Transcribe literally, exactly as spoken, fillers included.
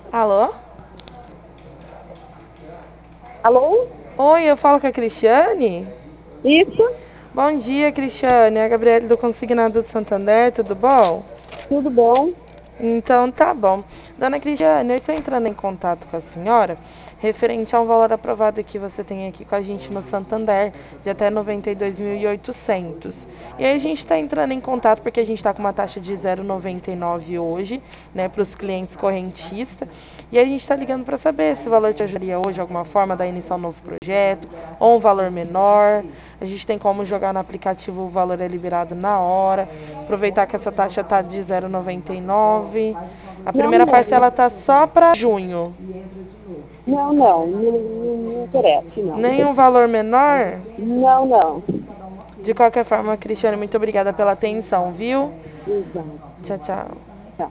Alô? Alô? Oi, eu falo com a Cristiane? Isso? Bom dia, Cristiane. É a Gabriele do Consignado do Santander, tudo bom? Tudo bom? Então tá bom. Dona Cristiane, eu estou entrando em contato com a senhora referente a um valor aprovado que você tem aqui com a gente no Santander, de até noventa e dois mil e oitocentos. E aí a gente está entrando em contato porque a gente está com uma taxa de zero vírgula noventa e nove hoje, né, para os clientes correntistas. E aí a gente está ligando para saber se o valor te ajudaria hoje de alguma forma a dar início a um novo projeto, ou um valor menor. A gente tem como jogar no aplicativo, o valor é liberado na hora. Aproveitar que essa taxa está de zero vírgula noventa e nove. A Não, primeira não. parcela tá só para junho. Não, não. Não, não, não interessa, não. Nenhum valor menor? Não, não. De qualquer forma, Cristiane, muito obrigada pela atenção, viu? Exato. Tchau, tchau.